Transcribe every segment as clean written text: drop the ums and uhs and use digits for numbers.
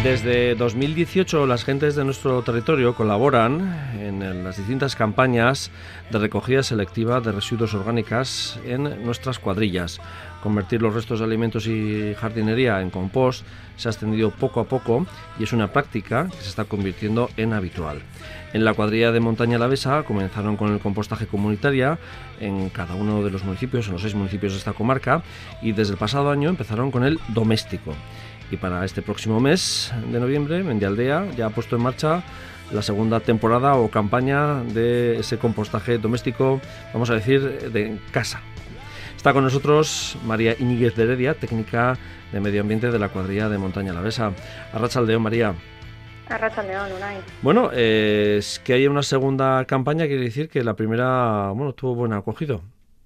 Desde 2018 las gentes de nuestro territorio colaboran en las distintas campañas de recogida selectiva de residuos orgánicos en nuestras cuadrillas. Convertir los restos de alimentos y jardinería en compost se ha extendido poco a poco y es una práctica que se está convirtiendo en habitual. En la cuadrilla de Montaña Alavesa comenzaron con el compostaje comunitario en cada uno de los municipios, en los 6 municipios de esta comarca, y desde el pasado año empezaron con el doméstico. Y para este próximo mes de noviembre, Mendialdea ya ha puesto en marcha la segunda temporada o campaña de ese compostaje doméstico, vamos a decir, de casa. Está con nosotros María Íñiguez de Heredia, técnica de medio ambiente de la cuadrilla de Montaña Alavesa. Arratsaldeon, María. Arratsaldeon, Unai. Bueno, es que haya una segunda campaña quiere decir que la primera, tuvo buen acogido.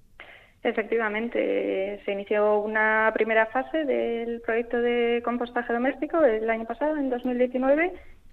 Efectivamente, se inició una primera fase del proyecto de compostaje doméstico el año pasado, en 2019,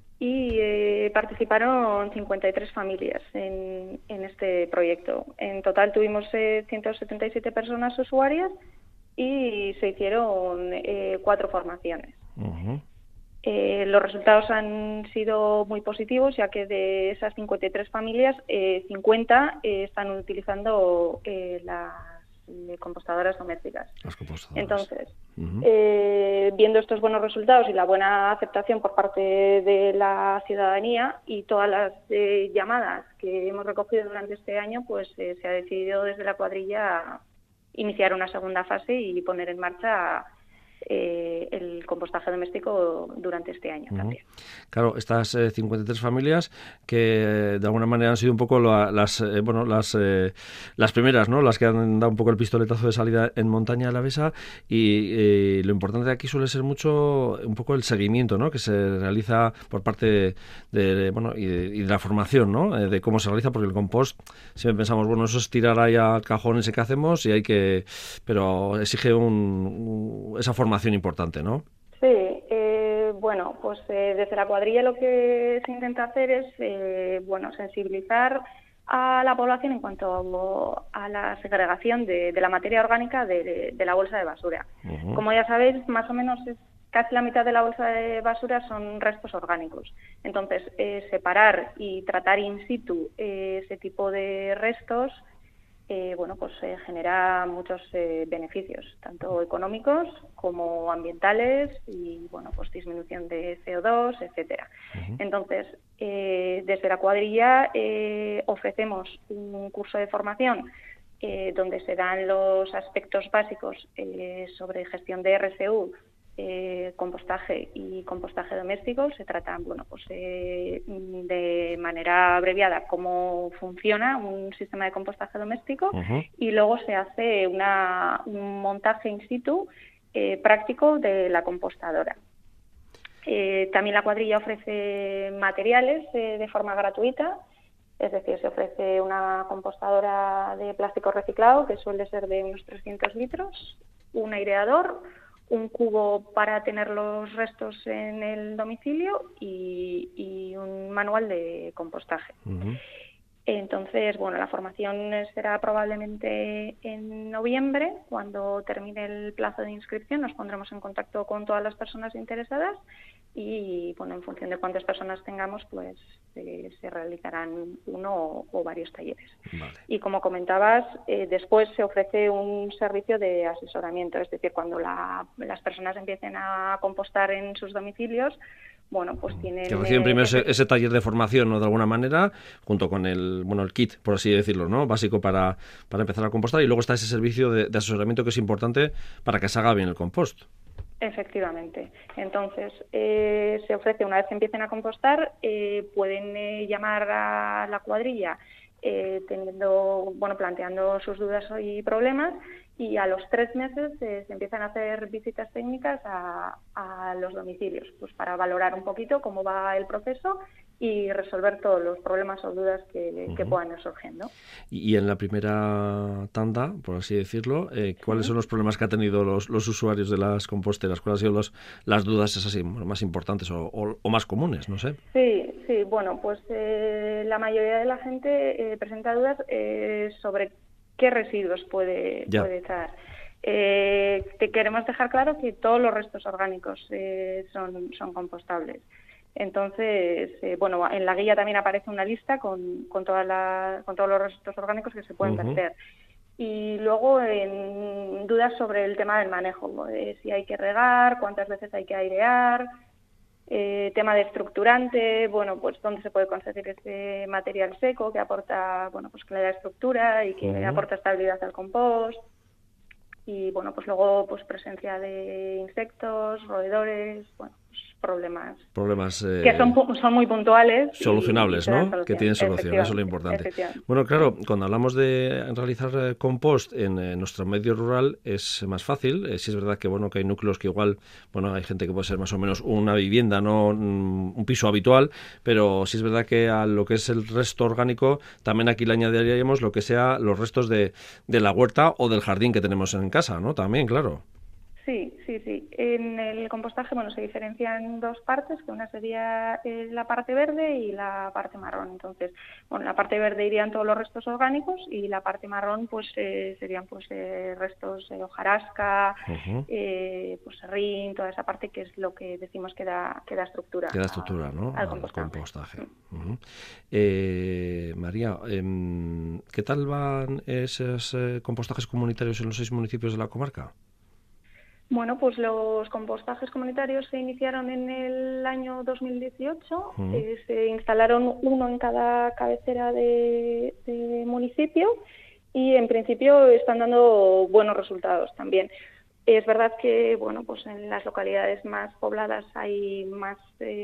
y participaron 53 familias en este proyecto. En total tuvimos 177 personas usuarias y se hicieron 4 formaciones. Uh-huh. Los resultados han sido muy positivos, ya que de esas 53 familias, 50 están utilizando las compostadoras domésticas. Entonces, viendo estos buenos resultados y la buena aceptación por parte de la ciudadanía y todas las llamadas que hemos recogido durante este año, pues se ha decidido desde la cuadrilla iniciar una segunda fase y poner en marcha el compostaje doméstico durante este año también. Claro, estas 53 familias que de alguna manera han sido un poco las primeras, ¿no? Las que han dado un poco el pistoletazo de salida en Montaña Alavesa, y lo importante de aquí suele ser mucho un poco el seguimiento, ¿no? Que se realiza por parte de la formación, ¿no? De cómo se realiza, porque el compost siempre pensamos, eso es tirar ahí al cajón ese que hacemos pero exige esa formación importante, ¿no? Sí, desde la cuadrilla lo que se intenta hacer es sensibilizar a la población en cuanto a la segregación de la materia orgánica de la bolsa de basura. Uh-huh. Como ya sabéis, más o menos casi la mitad de la bolsa de basura son restos orgánicos. Entonces, separar y tratar in situ ese tipo de restos genera muchos beneficios, tanto económicos como ambientales y, disminución de CO2, etcétera. Uh-huh. Entonces, desde la cuadrilla ofrecemos un curso de formación donde se dan los aspectos básicos sobre gestión de RCU, compostaje y compostaje doméstico. Se tratan de manera abreviada cómo funciona un sistema de compostaje doméstico. Uh-huh. Y luego se hace un montaje in situ práctico de la compostadora. También la cuadrilla ofrece materiales de forma gratuita, es decir, se ofrece una compostadora de plástico reciclado que suele ser de unos 300 litros, un aireador, un cubo para tener los restos en el domicilio y un manual de compostaje. Uh-huh. Entonces, la formación será probablemente en noviembre. Cuando termine el plazo de inscripción nos pondremos en contacto con todas las personas interesadas y, en función de cuántas personas tengamos, pues se realizarán uno o varios talleres. Vale. Y como comentabas, después se ofrece un servicio de asesoramiento, es decir, cuando las personas empiecen a compostar en sus domicilios, tienen... Que reciben primero ese taller de formación, ¿no? De alguna manera, junto con el kit, por así decirlo, ¿no? Básico para empezar a compostar, y luego está ese servicio de asesoramiento que es importante para que se haga bien el compost. Efectivamente. Entonces, se ofrece, una vez que empiecen a compostar, pueden llamar a la cuadrilla planteando sus dudas y problemas, y a los 3 meses se empiezan a hacer visitas técnicas a los domicilios, pues para valorar un poquito cómo va el proceso y resolver todos los problemas o dudas que puedan ir surgiendo. Y en la primera tanda, por así decirlo, ¿cuáles son los problemas que han tenido los usuarios de las composteras? ¿Cuáles han sido las dudas esas más importantes o más comunes? No sé. Sí, la mayoría de la gente presenta dudas sobre qué residuos puede echar. Te queremos dejar claro que todos los restos orgánicos son compostables. Entonces, bueno, en la guía también aparece una lista con todos los restos orgánicos que se pueden verter. Y luego, en dudas sobre el tema del manejo, si hay que regar, cuántas veces hay que airear, tema de estructurante, bueno, pues dónde se puede conseguir ese material seco que aporta, bueno, pues que le da estructura y que aporta estabilidad al compost. Y bueno, pues luego pues presencia de insectos, roedores, bueno, pues problemas que son muy puntuales, solucionables, ¿no? Que tienen solución, eso es lo importante. Bueno, claro, cuando hablamos de realizar compost en nuestro medio rural es más fácil. Sí es verdad que bueno, que hay núcleos que igual, bueno, hay gente que puede ser más o menos una vivienda, no un piso habitual, pero sí es verdad que a lo que es el resto orgánico también aquí le añadiríamos lo que sea los restos de la huerta o del jardín que tenemos en casa, ¿no? También, claro. Sí. En el compostaje, bueno, se diferencia en dos partes, que una sería la parte verde y la parte marrón. Entonces, bueno, en la parte verde irían todos los restos orgánicos y la parte marrón, pues serían pues restos de hojarasca, pues serrín, toda esa parte que es lo que decimos que da estructura. Que da estructura, ¿no? Al compostaje. María, ¿qué tal van esos compostajes comunitarios en los 6 municipios de la comarca? Bueno, pues los compostajes comunitarios se iniciaron en el año 2018. Se instalaron uno en cada cabecera de municipio y en principio están dando buenos resultados también. Es verdad que bueno, pues en las localidades más pobladas hay más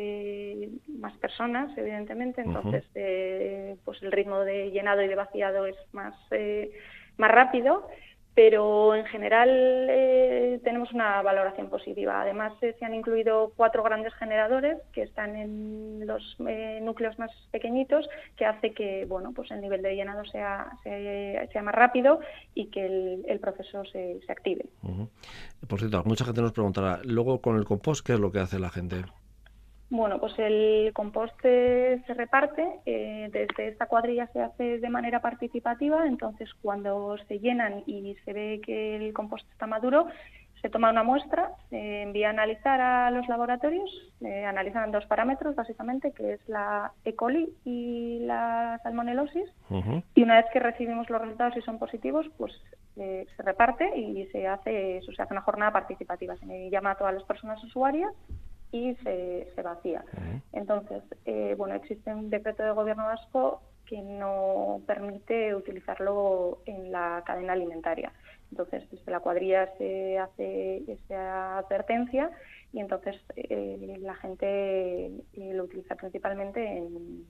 personas, evidentemente, entonces pues el ritmo de llenado y de vaciado es más rápido. Pero en general tenemos una valoración positiva. Además, se han incluido 4 grandes generadores que están en los núcleos más pequeñitos, que hace que bueno, pues el nivel de llenado sea más rápido y que el proceso se active. Por cierto, mucha gente nos preguntará, luego con el compost, ¿qué es lo que hace la gente? Bueno, pues el compost se reparte, desde esta cuadrilla se hace de manera participativa, entonces cuando se llenan y se ve que el compost está maduro, se toma una muestra, se envía a analizar a los laboratorios, analizan 2 parámetros básicamente, que es la E. coli y la salmonelosis, y una vez que recibimos los resultados y son positivos, pues se reparte y se hace una jornada participativa, se llama a todas las personas usuarias y se vacía. Entonces, bueno, existe un decreto de gobierno vasco que no permite utilizarlo en la cadena alimentaria. Entonces, desde la cuadrilla se hace esa advertencia y entonces la gente lo utiliza principalmente en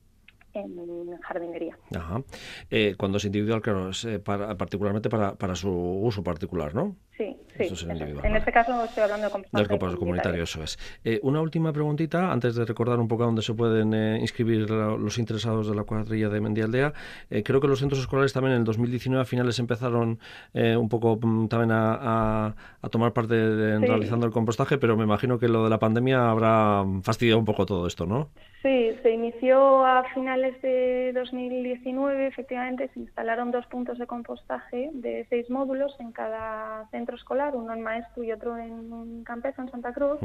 jardinería. Cuando es individual, claro, es particularmente para su uso particular, ¿no? Sí. En este caso estoy hablando de compostaje del compostaje comunitario, eso es. Una última preguntita, antes de recordar un poco a dónde se pueden inscribir los interesados de la cuadrilla de Mendialdea. Creo que los centros escolares también en el 2019 a finales empezaron un poco también a tomar parte realizando el compostaje, pero me imagino que lo de la pandemia habrá fastidiado un poco todo esto, ¿no? Sí, se inició a finales de 2019, efectivamente se instalaron 2 puntos de compostaje de 6 módulos en cada centro escolar, uno en Maeztu y otro en Campezo, en Santa Cruz.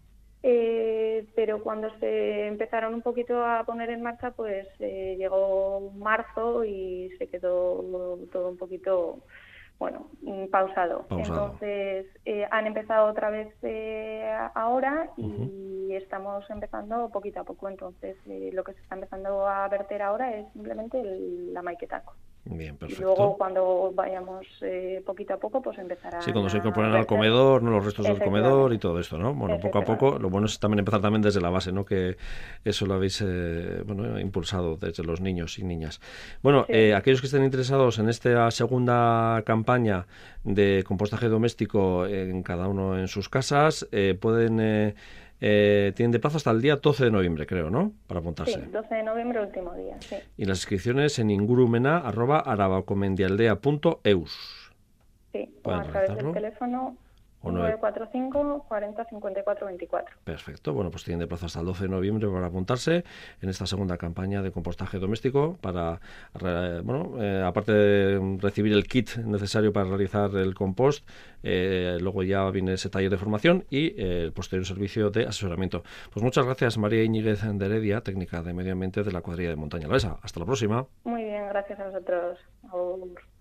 Pero cuando se empezaron un poquito a poner en marcha, pues llegó marzo y se quedó todo un poquito, bueno, pausado. Entonces han empezado otra vez ahora y estamos empezando poquito a poco. Entonces lo que se está empezando a verter ahora es simplemente la maquetaco. Bien, perfecto. Y luego cuando vayamos poquito a poco, pues empezará. Sí, cuando se incorporan al comedor, ¿no? Los restos del comedor y todo esto, ¿no? Bueno, poco a poco. Lo bueno es también empezar también desde la base, ¿no? Que eso lo habéis impulsado desde los niños y niñas. Bueno, aquellos que estén interesados en esta segunda campaña de compostaje doméstico en cada uno en sus casas, pueden tienen de plazo hasta el día 12 de noviembre, creo, ¿no? Para apuntarse. Sí, 12 de noviembre, último día, sí. Y las inscripciones en ingurumena@arabacomendialdea.eus. Sí, o a través del teléfono 945 40 54 24. Perfecto. Bueno, pues tienen de plazo hasta el 12 de noviembre para apuntarse en esta segunda campaña de compostaje doméstico para, aparte de recibir el kit necesario para realizar el compost, luego ya viene ese taller de formación y el posterior servicio de asesoramiento. Pues muchas gracias, María Íñiguez de Heredia, técnica de medio ambiente de la cuadrilla de Montaña Alavesa. Hasta la próxima. Muy bien, gracias a vosotros.